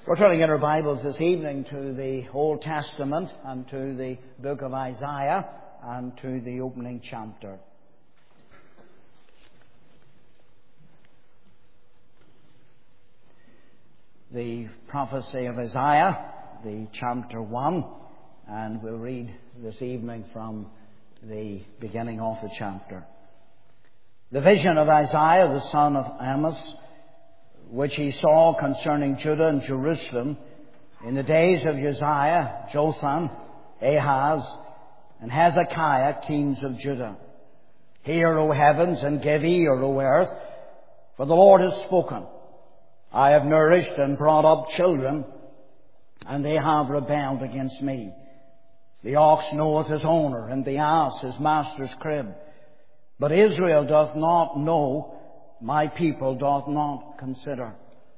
We're turning in our Bibles this evening to the Old Testament and to the book of Isaiah and to the opening chapter. The prophecy of Isaiah, the chapter 1, and we'll read this evening from the beginning of the chapter. The vision of Isaiah, the son of Amos, which he saw concerning Judah and Jerusalem in the days of Uzziah, Jotham, Ahaz, and Hezekiah, kings of Judah. Hear, O heavens, and give ear, O earth, for the Lord has spoken. I have nourished and brought up children, and they have rebelled against me. The ox knoweth his owner, and the ass his master's crib. But Israel doth not know, my people doth not consider.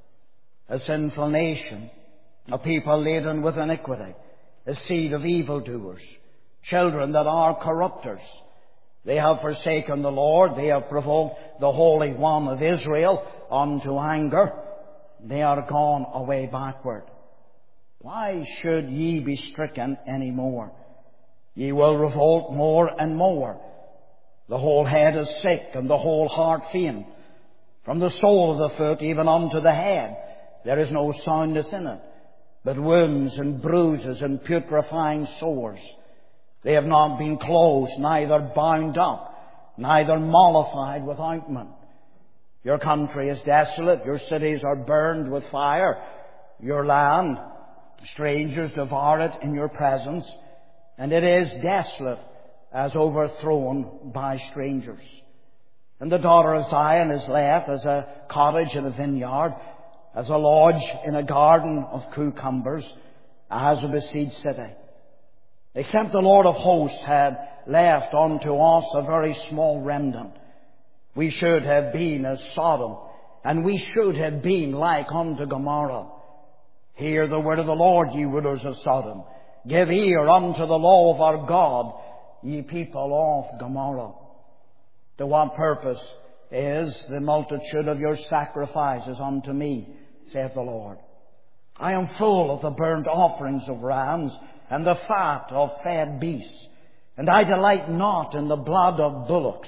A sinful nation, a people laden with iniquity, a seed of evildoers, children that are corrupters. They have forsaken the Lord, they have provoked the Holy One of Israel unto anger. They are gone away backward. Why should ye be stricken any more? Ye will revolt more and more. The whole head is sick, and the whole heart faint. From the sole of the foot even unto the head, there is no soundness in it, but wounds and bruises and putrefying sores. They have not been closed, neither bound up, neither mollified with ointment. Your country is desolate, your cities are burned with fire. Your land, strangers devour it in your presence, and it is desolate as overthrown by strangers. And the daughter of Zion is left as a cottage in a vineyard, as a lodge in a garden of cucumbers, as a besieged city. Except the Lord of hosts had left unto us a very small remnant, we should have been as Sodom, and we should have been like unto Gomorrah. Hear the word of the Lord, ye rulers of Sodom. Give ear unto the law of our God, ye people of Gomorrah. To what purpose is the multitude of your sacrifices unto me, saith the Lord? I am full of the burnt offerings of rams and the fat of fed beasts, and I delight not in the blood of bullocks,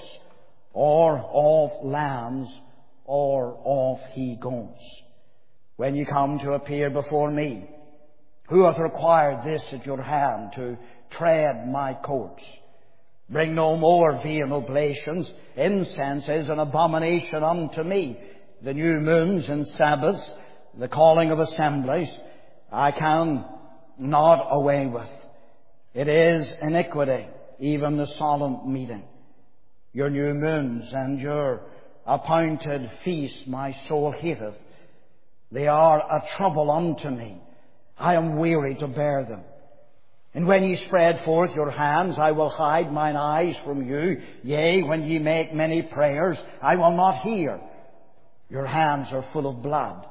or of lambs, or of he-goats. When you come to appear before me, who hath required this at your hand to tread my courts? Bring no more vain oblations. Incense is an abomination unto me. The new moons and Sabbaths, the calling of assemblies, I can not away with. It is iniquity, even the solemn meeting. Your new moons and your appointed feasts my soul hateth. They are a trouble unto me. I am weary to bear them. And when ye spread forth your hands, I will hide mine eyes from you. Yea, when ye make many prayers, I will not hear. Your hands are full of blood.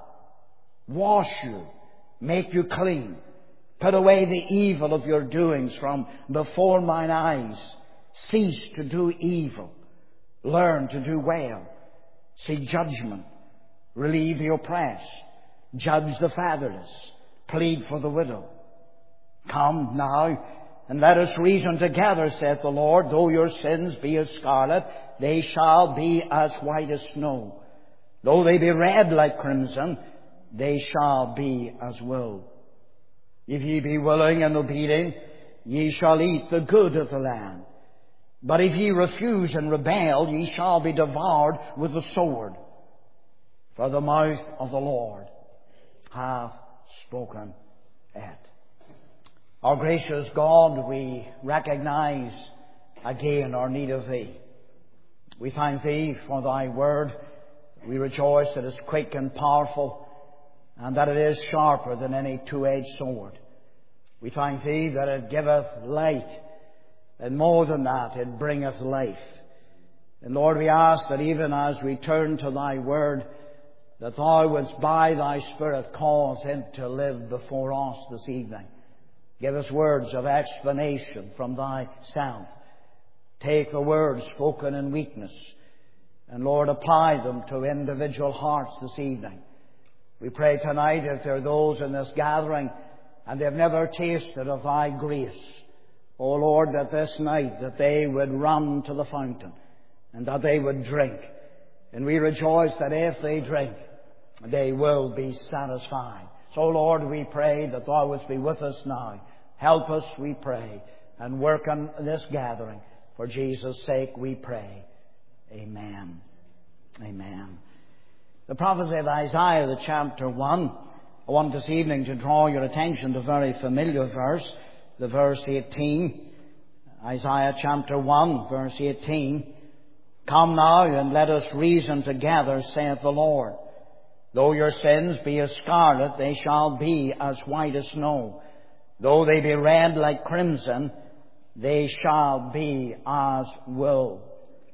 Wash you, make you clean. Put away the evil of your doings from before mine eyes. Cease to do evil. Learn to do well. Seek judgment. Relieve the oppressed. Judge the fatherless. Plead for the widow. Come now, and let us reason together, saith the Lord. Though your sins be as scarlet, they shall be as white as snow. Though they be red like crimson, they shall be as wool. If ye be willing and obedient, ye shall eat the good of the land. But if ye refuse and rebel, ye shall be devoured with the sword. For the mouth of the Lord hath spoken it. Our gracious God, we recognize again our need of Thee. We thank Thee for Thy word. We rejoice that it is quick and powerful, and that it is sharper than any two-edged sword. We thank Thee that it giveth light, and more than that, it bringeth life. And Lord, we ask that even as we turn to Thy word, that Thou wouldst by Thy Spirit cause it to live before us this evening. Give us words of explanation from Thyself. Take the words spoken in weakness, and Lord, apply them to individual hearts this evening. We pray tonight if there are those in this gathering and they've never tasted of Thy grace, O Lord, that this night that they would run to the fountain and that they would drink. And we rejoice that if they drink, they will be satisfied. So, Lord, we pray that Thou wouldst be with us now. Help us, we pray, and work on this gathering. For Jesus' sake we pray. Amen. Amen. The prophecy of Isaiah, the chapter 1. I want this evening to draw your attention to a very familiar verse, the verse 18. Isaiah chapter 1, verse 18. Come now and let us reason together, saith the Lord. Though your sins be as scarlet, they shall be as white as snow. Though they be red like crimson, they shall be as wool.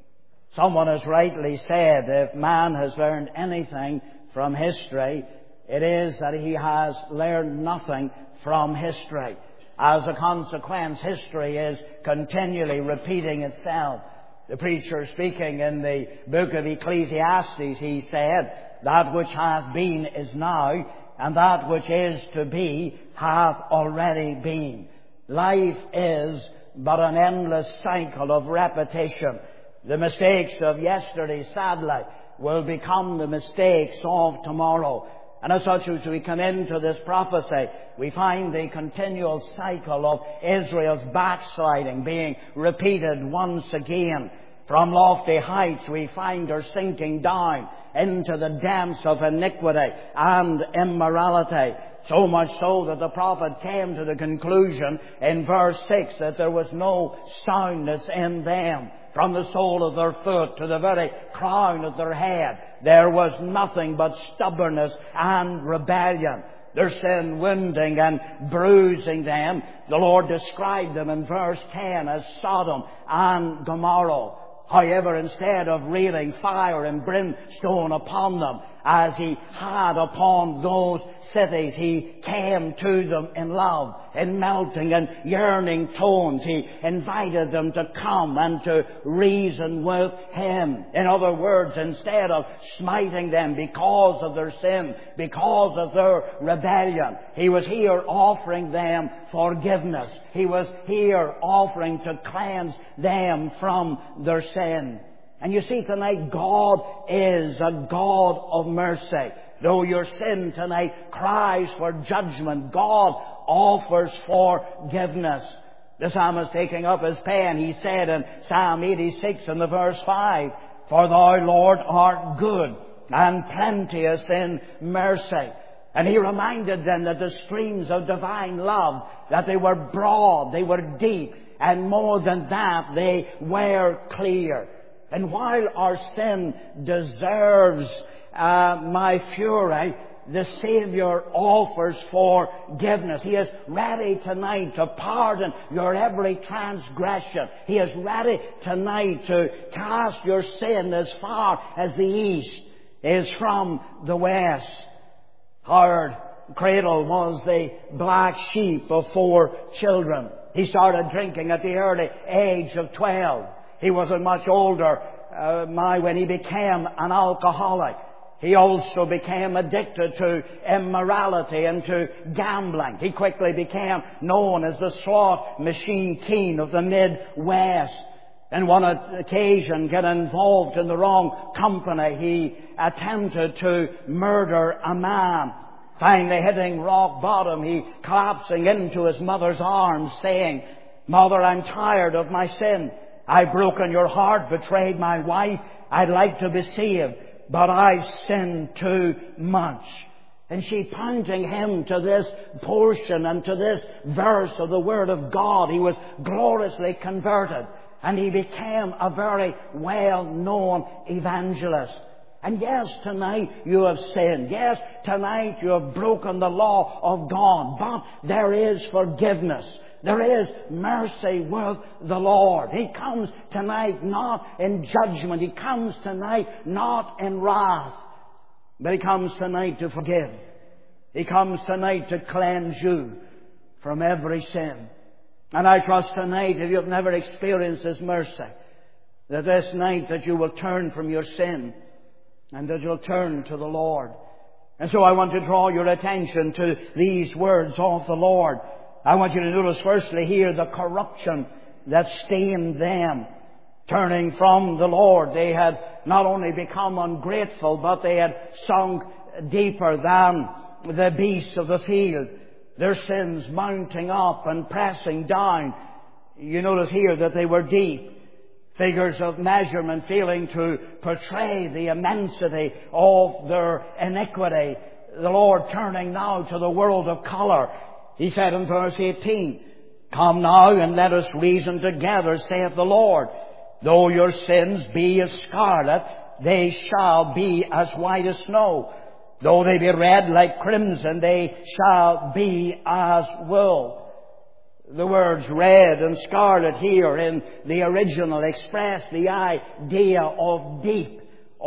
Someone has rightly said, if man has learned anything from history, it is that he has learned nothing from history. As a consequence, history is continually repeating itself. The preacher speaking in the book of Ecclesiastes, he said, that which hath been is now, and that which is to be hath already been. Life is but an endless cycle of repetition. The mistakes of yesterday, sadly, will become the mistakes of tomorrow. And as such, as we come into this prophecy, we find the continual cycle of Israel's backsliding being repeated once again. From lofty heights we find her sinking down into the depths of iniquity and immorality. So much so that the prophet came to the conclusion in verse 6 that there was no soundness in them. From the sole of their foot to the very crown of their head, there was nothing but stubbornness and rebellion. Their sin wounding and bruising them. The Lord described them in verse 10 as Sodom and Gomorrah. However, instead of raining fire and brimstone upon them, as He had upon those cities, He came to them in love, in melting and yearning tones. He invited them to come and to reason with Him. In other words, instead of smiting them because of their sin, because of their rebellion, He was here offering them forgiveness. He was here offering to cleanse them from their sin. And you see, tonight, God is a God of mercy. Though your sin tonight cries for judgment, God offers forgiveness. The psalmist, taking up his pen, he said in Psalm 86 in the verse 5, For Thou, Lord, art good and plenteous in mercy. And he reminded them that the streams of divine love, that they were broad, they were deep, and more than that, they were clear. And while our sin deserves my fury, the Saviour offers forgiveness. He is ready tonight to pardon your every transgression. He is ready tonight to cast your sin as far as the east is from the west. Howard Cradle was the black sheep of 4 children. He started drinking at the early age of 12. He wasn't much older when he became an alcoholic. He also became addicted to immorality and to gambling. He quickly became known as the slot machine king of the Midwest. And one occasion, got involved in the wrong company. He attempted to murder a man. Finally hitting rock bottom, he collapsing into his mother's arms, saying, Mother, I'm tired of my sin. I've broken your heart, betrayed my wife. I'd like to be saved, but I've sinned too much. And she, pointing him to this portion and to this verse of the Word of God, he was gloriously converted. And he became a very well-known evangelist. And yes, tonight you have sinned. Yes, tonight you have broken the law of God. But there is forgiveness. There is mercy with the Lord. He comes tonight not in judgment. He comes tonight not in wrath. But He comes tonight to forgive. He comes tonight to cleanse you from every sin. And I trust tonight, if you've never experienced His mercy, that this night that you will turn from your sin and that you'll turn to the Lord. And so I want to draw your attention to these words of the Lord. I want you to notice firstly here the corruption that stained them. Turning from the Lord, they had not only become ungrateful, but they had sunk deeper than the beasts of the field. Their sins mounting up and pressing down. You notice here that they were deep. Figures of measurement failing to portray the immensity of their iniquity. The Lord turning now to the world of colour. He said in verse 18, "Come now and let us reason together, saith the Lord. Though your sins be as scarlet, they shall be as white as snow. Though they be red like crimson, they shall be as wool." The words red and scarlet here in the original express the idea of deep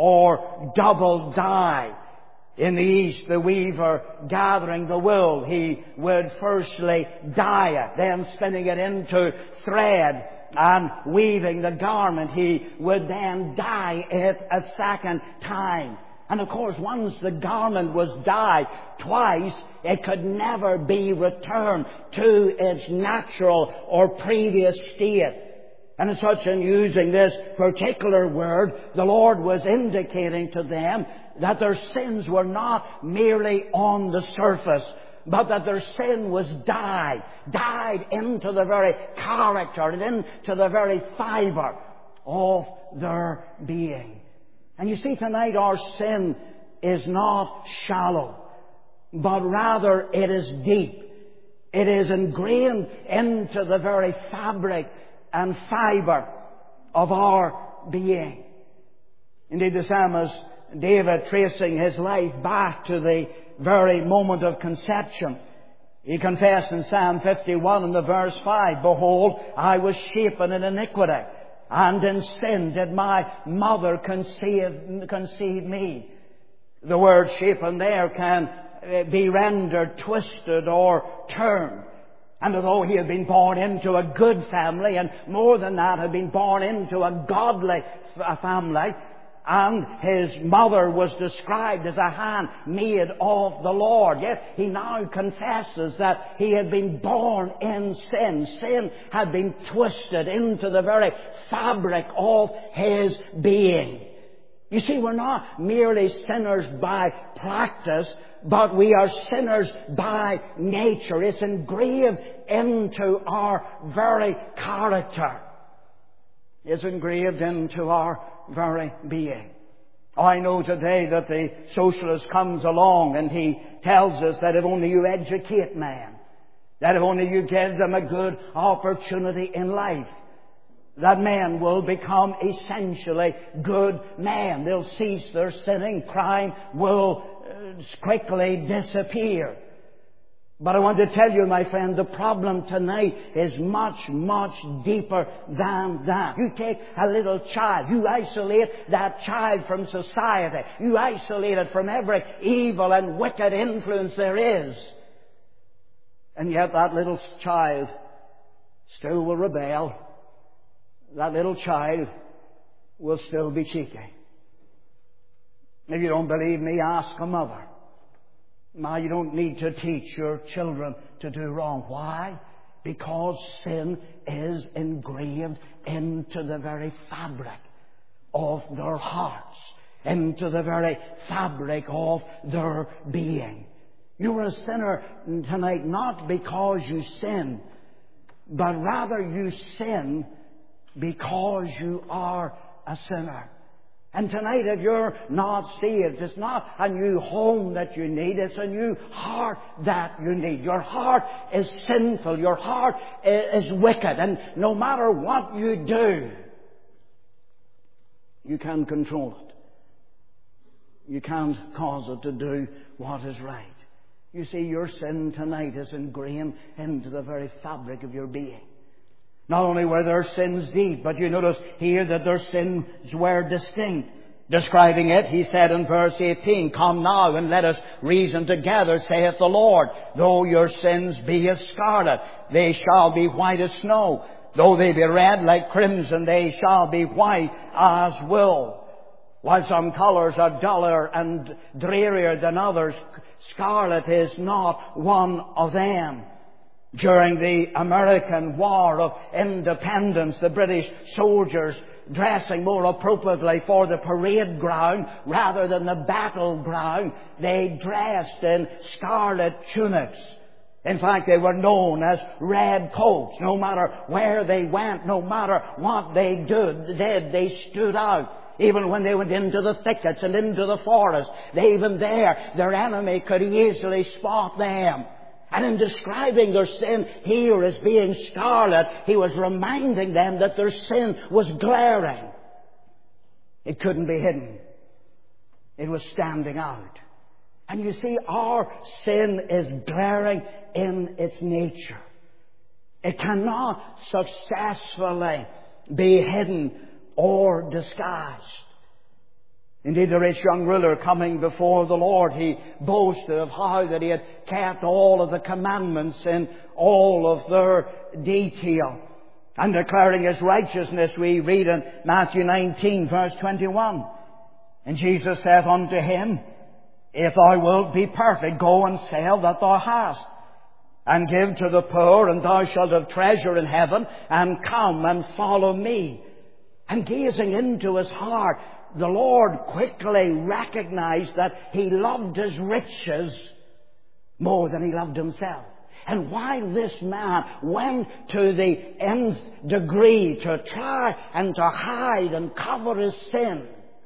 or double dye. In the East, the weaver gathering the wool, he would firstly dye it, then spinning it into thread and weaving the garment, he would then dye it a second time. And of course, once the garment was dyed twice, it could never be returned to its natural or previous state. And as such, in using this particular word, the Lord was indicating to them that their sins were not merely on the surface, but that their sin was dyed into the very character and into the very fibre of their being. And you see, tonight our sin is not shallow, but rather it is deep. It is ingrained into the very fabric and fibre of our being. Indeed, the psalmist David, tracing his life back to the very moment of conception, he confessed in Psalm 51 in the verse 5, "Behold, I was shapen in iniquity, and in sin did my mother conceive me." The word shapen there can be rendered twisted or turned. And although he had been born into a good family, and more than that, had been born into a godly family, and his mother was described as a handmaid of the Lord, yet he now confesses that he had been born in sin. Sin had been twisted into the very fabric of his being. You see, we're not merely sinners by practice, but we are sinners by nature. It's engraved into our very character. It's engraved into our very being. I know today that the socialist comes along and he tells us that if only you educate man, that if only you give them a good opportunity in life, that men will become essentially good men. They'll cease their sinning. Crime will quickly disappear. But I want to tell you, my friend, the problem tonight is much, much deeper than that. You take a little child, you isolate that child from society, you isolate it from every evil and wicked influence there is, and yet that little child still will rebel. That little child will still be cheeky. If you don't believe me, ask a mother. Now, you don't need to teach your children to do wrong. Why? Because sin is engraved into the very fabric of their hearts, into the very fabric of their being. You're a sinner tonight not because you sin, but rather you sin because you are a sinner. And tonight, if you're not saved, it's not a new home that you need, it's a new heart that you need. Your heart is sinful, your heart is wicked, and no matter what you do, you can't control it. You can't cause it to do what is right. You see, your sin tonight is ingrained into the very fabric of your being. Not only were their sins deep, but you notice here that their sins were distinct. Describing it, he said in verse 18, "Come now and let us reason together, saith the Lord. Though your sins be as scarlet, they shall be white as snow. Though they be red like crimson, they shall be white as wool." While some colours are duller and drearier than others, scarlet is not one of them. During the American War of Independence, the British soldiers, dressing more appropriately for the parade ground rather than the battleground, they dressed in scarlet tunics. In fact, they were known as red coats. No matter where they went, no matter what they did, they stood out. Even when they went into the thickets and into the forest, even there, their enemy could easily spot them. And in describing their sin here as being scarlet, he was reminding them that their sin was glaring. It couldn't be hidden. It was standing out. And you see, our sin is glaring in its nature. It cannot successfully be hidden or disguised. Indeed, the rich young ruler coming before the Lord, he boasted of how that he had kept all of the commandments in all of their detail. And declaring his righteousness, we read in Matthew 19, verse 21. And Jesus saith unto him, If thou wilt be perfect, go and sell that thou hast, and give to the poor, and thou shalt have treasure in heaven, and come and follow me. And gazing into his heart, the Lord quickly recognized that he loved his riches more than he loved himself. And while this man went to the nth degree to try and to hide and cover his sin,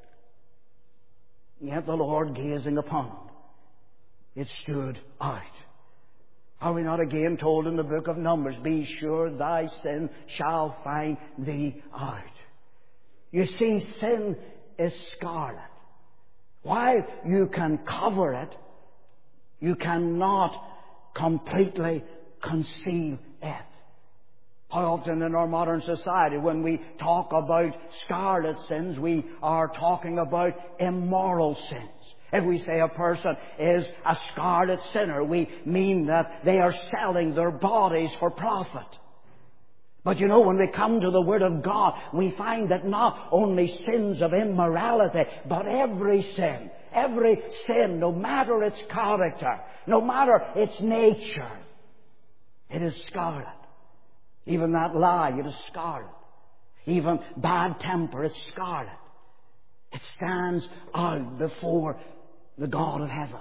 yet the Lord, gazing upon him, it stood out. Are we not again told in the book of Numbers, Be sure thy sin shall find thee out? You see, sin is scarlet. While you can cover it, you cannot completely conceal it. How often in our modern society, when we talk about scarlet sins, we are talking about immoral sins. If we say a person is a scarlet sinner, we mean that they are selling their bodies for profit. But you know, when we come to the Word of God, we find that not only sins of immorality, but every sin, no matter its character, no matter its nature, it is scarlet. Even that lie, it is scarlet. Even bad temper, it's scarlet. It stands out before the God of heaven.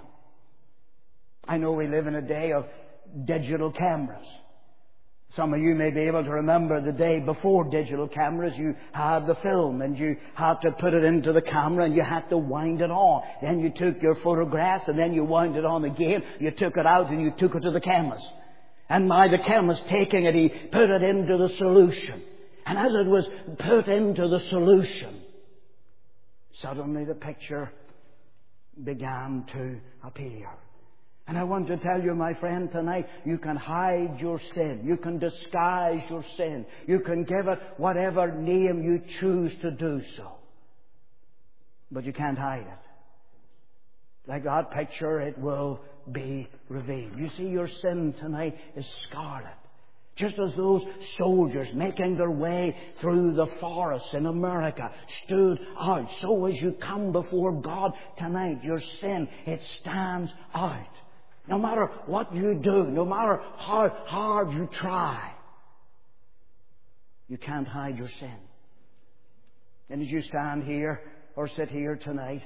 I know we live in a day of digital cameras. Some of you may be able to remember the day before digital cameras. You had the film and you had to put it into the camera and you had to wind it on. Then you took your photographs and then you wound it on again. You took it out and you took it to the chemist. And by the chemist taking it, he put it into the solution. And as it was put into the solution, suddenly the picture began to appear. And I want to tell you, my friend, tonight, you can hide your sin. You can disguise your sin. You can give it whatever name you choose to do so. But you can't hide it. Like that picture, it will be revealed. You see, your sin tonight is scarlet. Just as those soldiers making their way through the forests in America stood out, so as you come before God tonight, your sin, it stands out. No matter what you do, no matter how hard you try, you can't hide your sin. And as you stand here or sit here tonight,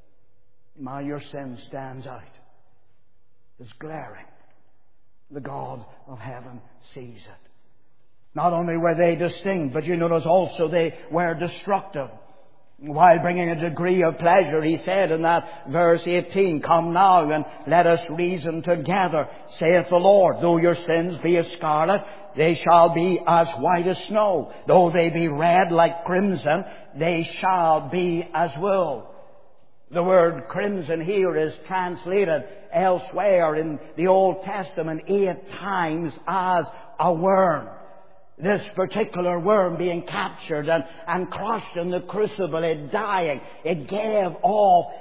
your sin stands out. It's glaring. The God of heaven sees it. Not only were they distinct, but you notice also they were destructive. While bringing a degree of pleasure, he said in that verse 18, Come now and let us reason together, saith the Lord. Though your sins be as scarlet, they shall be as white as snow. Though they be red like crimson, they shall be as wool. The word crimson here is translated elsewhere in the Old Testament 8 times as a worm. This particular worm being captured and crushed in the crucible, it dying, it gave off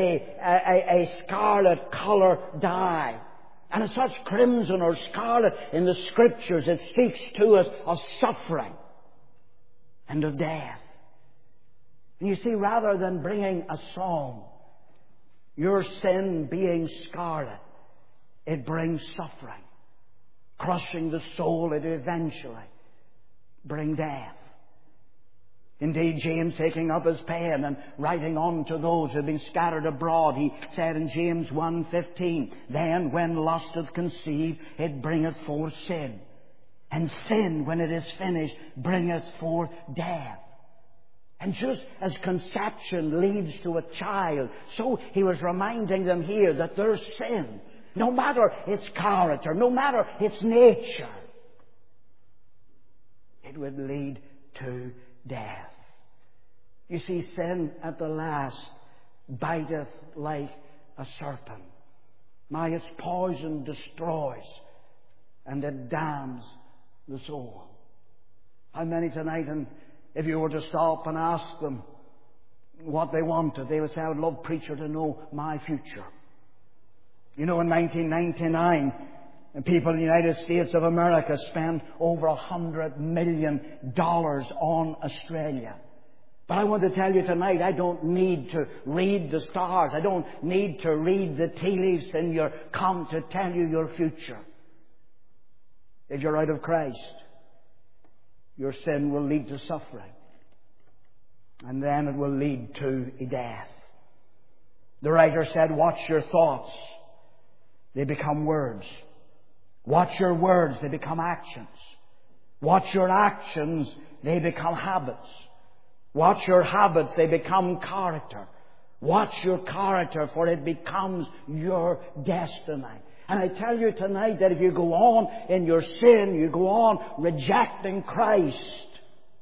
a scarlet color dye. And as such, crimson or scarlet in the Scriptures, it speaks to us of suffering and of death. And you see, rather than bringing a song, your sin being scarlet, it brings suffering. Crushing the soul, it eventually bring death. Indeed, James, taking up his pen and writing on to those who have been scattered abroad, he said in James 1:15, "Then when lust hath conceived, it bringeth forth sin. And sin, when it is finished, bringeth forth death." And just as conception leads to a child, so he was reminding them here that their sin, no matter its character, no matter its nature, it would lead to death. You see, sin at the last biteth like a serpent. Now its poison destroys, and it damns the soul. How many tonight, and if you were to stop and ask them what they wanted, they would say, "I would love, preacher, to know my future." You know, in 1999, people in the United States of America spent over $100 million on Australia. But I want to tell you tonight, I don't need to read the stars. I don't need to read the tea leaves in your come to tell you your future. If you're out of Christ, your sin will lead to suffering. And then it will lead to a death. The writer said, "Watch your thoughts. They become words. Watch your words. They become actions. Watch your actions. They become habits. Watch your habits. They become character. Watch your character, for it becomes your destiny." And I tell you tonight that if you go on in your sin, you go on rejecting Christ,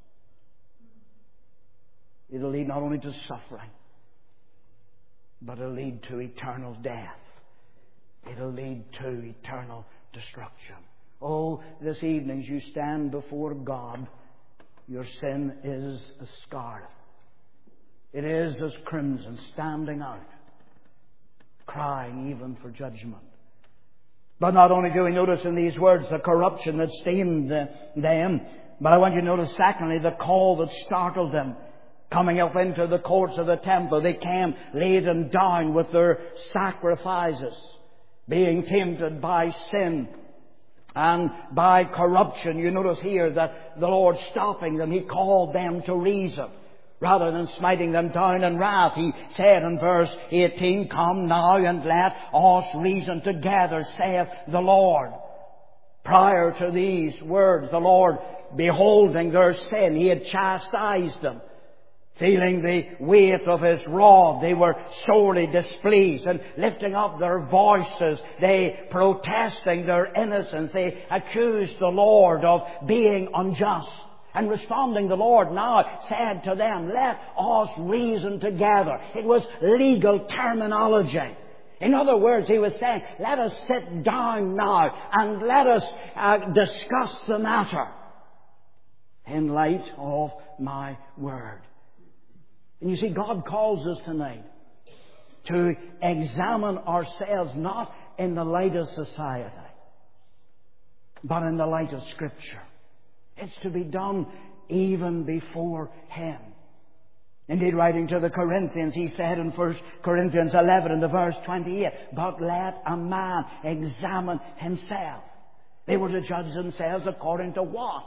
it'll lead not only to suffering, but it'll lead to eternal death. It'll lead to eternal destruction. Oh, this evening as you stand before God, your sin is as scarlet. It is as crimson standing out, crying even for judgment. But not only do we notice in these words the corruption that stained them, but I want you to notice secondly the call that startled them. Coming up into the courts of the temple, they came laden down with their sacrifices, being tempted by sin and by corruption. You notice here that the Lord stopping them, He called them to reason. Rather than smiting them down in wrath, He said in verse 18, "Come now and let us reason together, saith the Lord." Prior to these words, the Lord, beholding their sin, He had chastised them. Feeling the weight of His rod, they were sorely displeased, and lifting up their voices, they protesting their innocence, they accused the Lord of being unjust. And responding, the Lord now said to them, "Let us reason together." It was legal terminology. In other words, He was saying, let us sit down now and let us discuss the matter in light of my word. And you see, God calls us tonight to examine ourselves not in the light of society, but in the light of Scripture. It's to be done even before Him. Indeed, writing to the Corinthians, he said in 1 Corinthians 11 and the verse 28, "But let a man examine himself." They were to judge themselves according to what?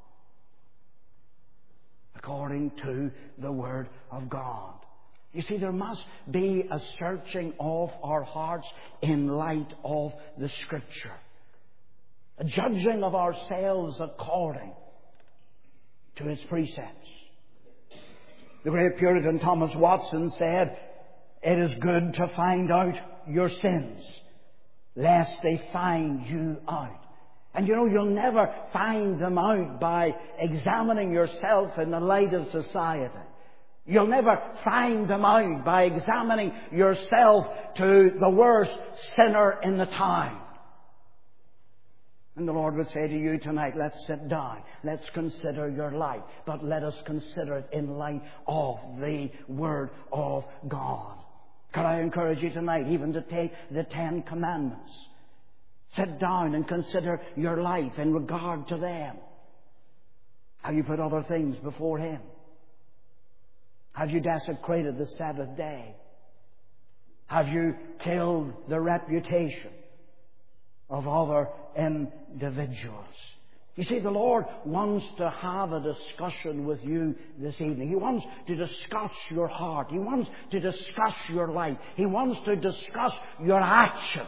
According to the Word of God. You see, there must be a searching of our hearts in light of the Scripture. A judging of ourselves according to its precepts. The great Puritan Thomas Watson said, "It is good to find out your sins, lest they find you out." And you know, you'll never find them out by examining yourself in the light of society. You'll never find them out by examining yourself to the worst sinner in the town. And the Lord would say to you tonight, let's sit down. Let's consider your life. But let us consider it in light of the Word of God. Could I encourage you tonight even to take the 10 Commandments? Sit down and consider your life in regard to them. How you put other things before Him. Have you desecrated the Sabbath day? Have you killed the reputation of other individuals? You see, the Lord wants to have a discussion with you this evening. He wants to discuss your heart. He wants to discuss your life. He wants to discuss your actions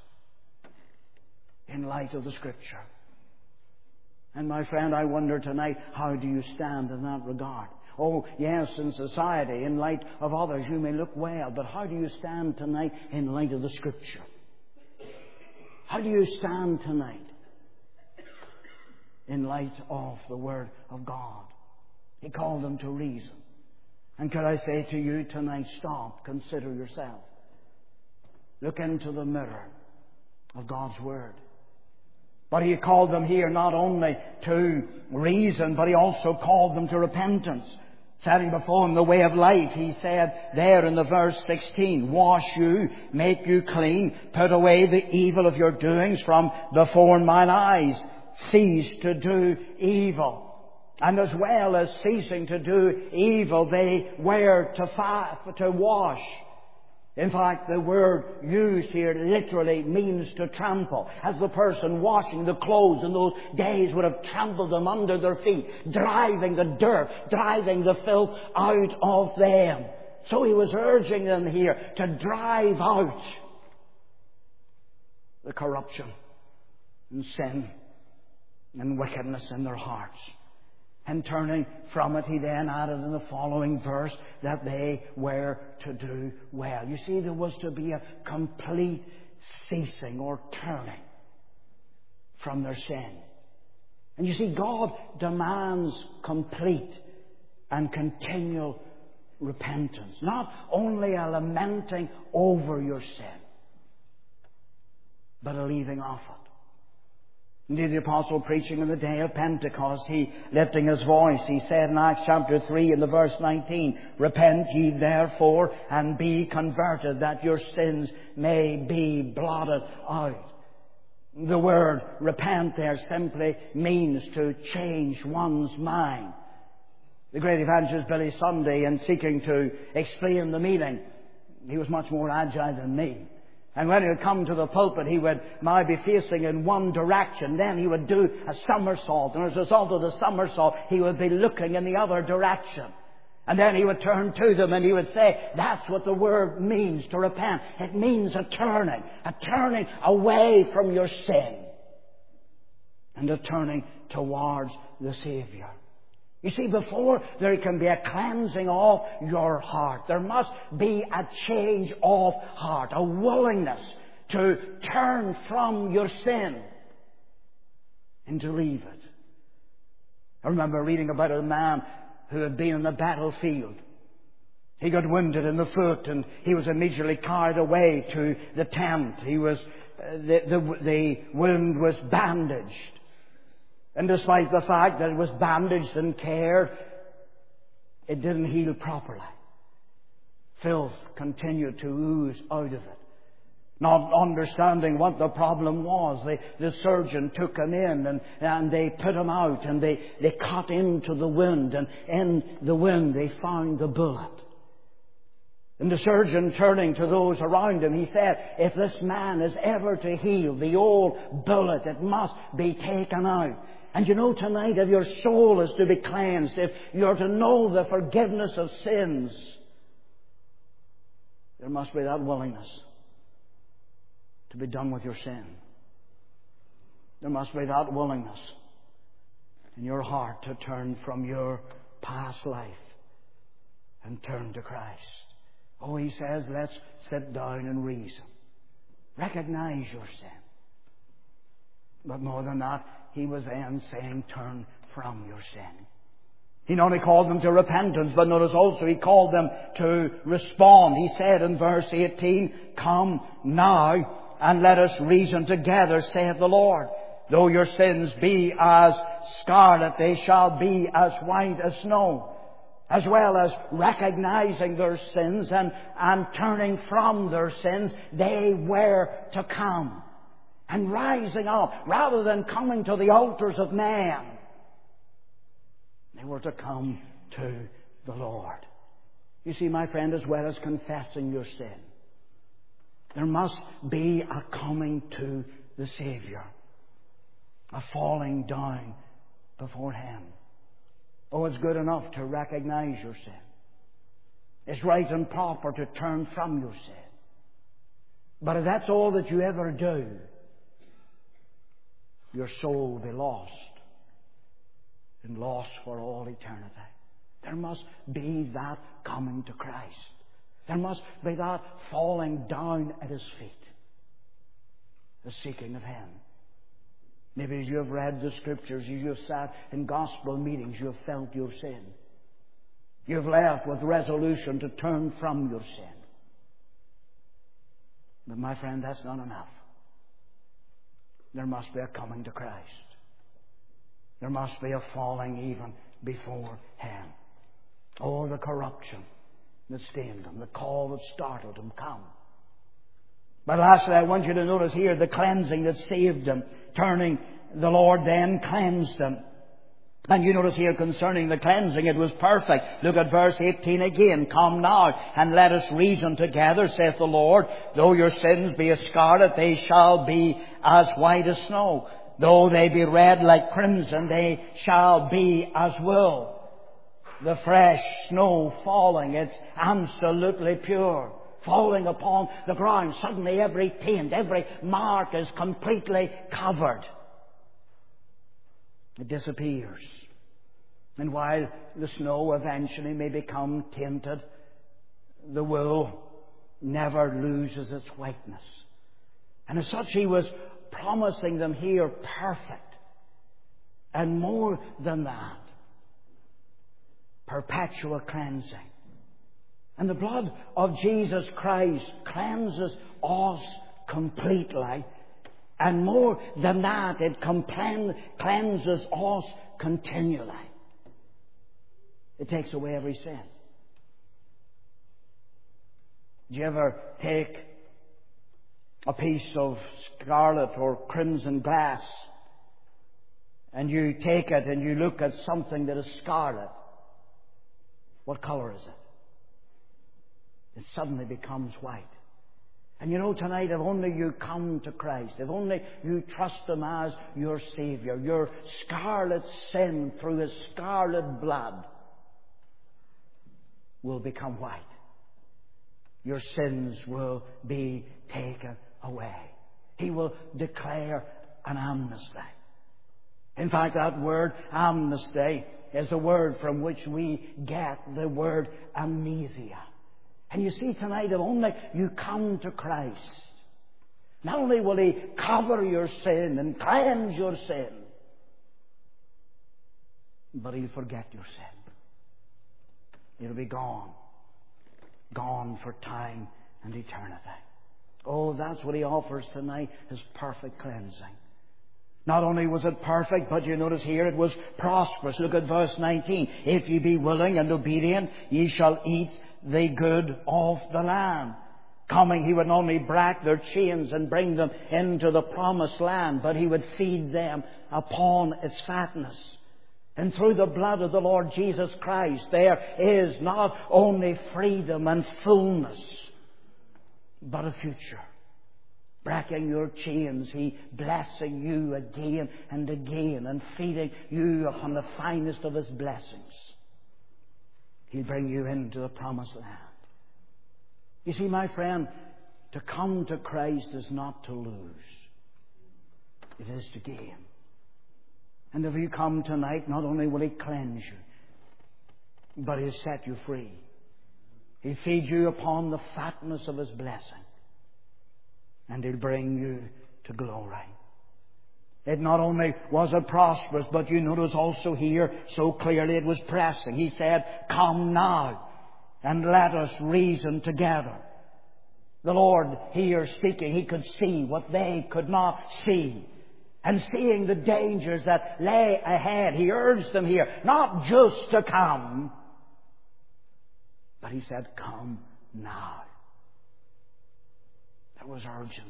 in light of the Scripture. And my friend, I wonder tonight, how do you stand in that regard? Oh, yes, in society, in light of others, you may look well, but how do you stand tonight in light of the Scripture? How do you stand tonight in light of the Word of God? He called them to reason. And could I say to you tonight, stop, consider yourself. Look into the mirror of God's Word. But He called them here not only to reason, but He also called them to repentance. Setting before them the way of life, He said there in the verse 16, wash you, make you clean, put away the evil of your doings from before mine eyes. Cease to do evil. And as well as ceasing to do evil, they were to wash. In fact, the word used here literally means to trample. As the person washing the clothes in those days would have trampled them under their feet, driving the dirt, driving the filth out of them. So He was urging them here to drive out the corruption and sin and wickedness in their hearts. And turning from it, He then added in the following verse that they were to do well. You see, there was to be a complete ceasing or turning from their sin. And you see, God demands complete and continual repentance. Not only a lamenting over your sin, but a leaving of it. Indeed, the Apostle, preaching on the day of Pentecost, he, lifting his voice, he said in Acts chapter 3 in the verse 19, repent ye therefore and be converted, that your sins may be blotted out. The word repent there simply means to change one's mind. The great evangelist Billy Sunday, in seeking to explain the meaning, he was much more agile than me. And when he would come to the pulpit, he would now be facing in one direction. Then he would do a somersault. And as a result of the somersault, he would be looking in the other direction. And then he would turn to them and he would say, that's what the word means, to repent. It means a turning away from your sin and a turning towards the Savior. You see, before there can be a cleansing of your heart, there must be a change of heart, a willingness to turn from your sin and to leave it. I remember reading about a man who had been in the battlefield. He got wounded in the foot and he was immediately carried away to the tent. The wound was bandaged. And despite the fact that it was bandaged and cared, it didn't heal properly. Filth continued to ooze out of it. Not understanding what the problem was, the surgeon took him in and they put him out and they cut into the wound, and in the wound they found the bullet. And the surgeon, turning to those around him, he said, if this man is ever to heal, the old bullet, it must be taken out. And you know, tonight, if your soul is to be cleansed, if you're to know the forgiveness of sins, there must be that willingness to be done with your sin. There must be that willingness in your heart to turn from your past life and turn to Christ. Oh, he says, let's sit down and reason. Recognize your sin. But more than that, he was then saying, turn from your sin. He not only called them to repentance, but notice also he called them to respond. He said in verse 18, come now and let us reason together, saith the Lord. Though your sins be as scarlet, they shall be as white as snow. As well as recognizing their sins and turning from their sins, they were to come. And rising up, rather than coming to the altars of man, they were to come to the Lord. You see, my friend, as well as confessing your sin, there must be a coming to the Saviour, a falling down before Him. Oh, it's good enough to recognize your sin. It's right and proper to turn from your sin. But if that's all that you ever do, your soul will be lost, and lost for all eternity. There must be that coming to Christ. There must be that falling down at His feet, the seeking of Him. Maybe as you have read the Scriptures, as you have sat in gospel meetings, you have felt your sin. You have left with resolution to turn from your sin. But my friend, that's not enough. There must be a coming to Christ. There must be a falling even before Him. Oh, the corruption that stained Him, the call that startled Him, come. But lastly, I want you to notice here the cleansing that saved Him. Turning, the Lord then cleansed Him. And you notice here concerning the cleansing, it was perfect. Look at verse 18 again. Come now, and let us reason together, saith the Lord. Though your sins be as scarlet, they shall be as white as snow. Though they be red like crimson, they shall be as wool. The fresh snow falling, it's absolutely pure. Falling upon the ground, suddenly every taint, every mark is completely covered. It disappears. And while the snow eventually may become tainted, the wool never loses its whiteness. And as such, He was promising them here perfect. And more than that, perpetual cleansing. And the blood of Jesus Christ cleanses us completely. And more than that, it cleanses us continually. It takes away every sin. Do you ever take a piece of scarlet or crimson glass and you take it and you look at something that is scarlet? What color is it? It suddenly becomes white. And you know, tonight, if only you come to Christ, if only you trust Him as your Saviour, your scarlet sin through His scarlet blood will become white. Your sins will be taken away. He will declare an amnesty. In fact, that word amnesty is the word from which we get the word amnesia. And you see tonight, if only you come to Christ, not only will He cover your sin and cleanse your sin, but He'll forget your sin. It'll be gone. Gone for time and eternity. Oh, that's what He offers tonight, His perfect cleansing. Not only was it perfect, but you notice here it was prosperous. Look at verse 19. If ye be willing and obedient, ye shall eat the good of the land. Coming, He would not only break their chains and bring them into the promised land, but He would feed them upon its fatness. And through the blood of the Lord Jesus Christ, there is not only freedom and fullness, but a future. Breaking your chains, He blessing you again and again and feeding you upon the finest of His blessings. He'll bring you into the promised land. You see, my friend, to come to Christ is not to lose. It is to gain. And if you come tonight, not only will He cleanse you, but He'll set you free. He'll feed you upon the fatness of His blessing. And He'll bring you to glory. It not only was it prosperous, but you notice also here so clearly it was pressing. He said, come now and let us reason together. The Lord here speaking, He could see what they could not see. And seeing the dangers that lay ahead, He urged them here not just to come, but He said, come now. There was urgency.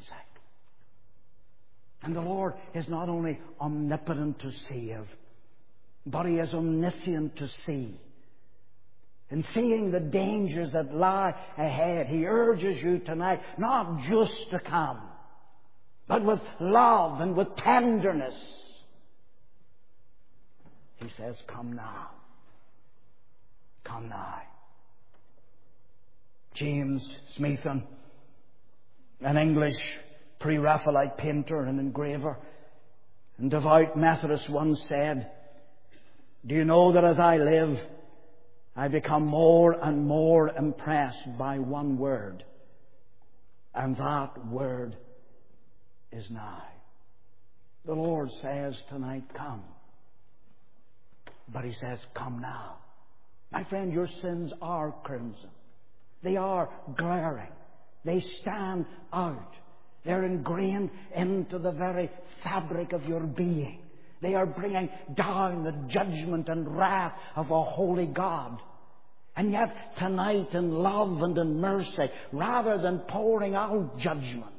And the Lord is not only omnipotent to save, but He is omniscient to see. and seeing the dangers that lie ahead, He urges you tonight not just to come, but with love and with tenderness. He says, come now. Come now. James Smeaton, an English pre-Raphaelite painter and engraver and devout Methodist, once said, do you know that as I live, I become more and more impressed by one word, and that word is now. The Lord says tonight, come. But He says, come now. My friend, your sins are crimson. They are glaring. They stand out. They're ingrained into the very fabric of your being. They are bringing down the judgment and wrath of a holy God. And yet tonight, in love and in mercy, rather than pouring out judgment,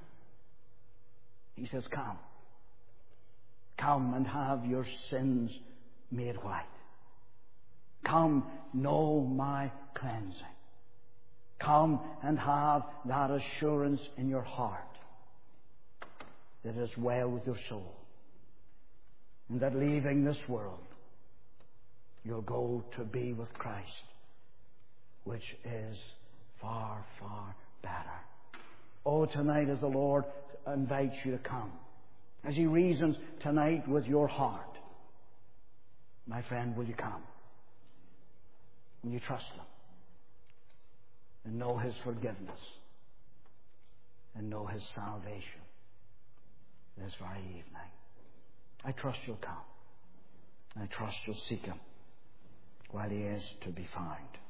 He says, come. Come and have your sins made white. Come, know my cleansing. Come and have that assurance in your heart that it is well with your soul, and that leaving this world, you'll go to be with Christ, which is far, far better. Oh, tonight as the Lord invites you to come, as He reasons tonight with your heart, my friend, will you come? Will you trust Him and know His forgiveness and know His salvation this very evening? I trust you'll come. I trust you'll seek Him while He is to be found.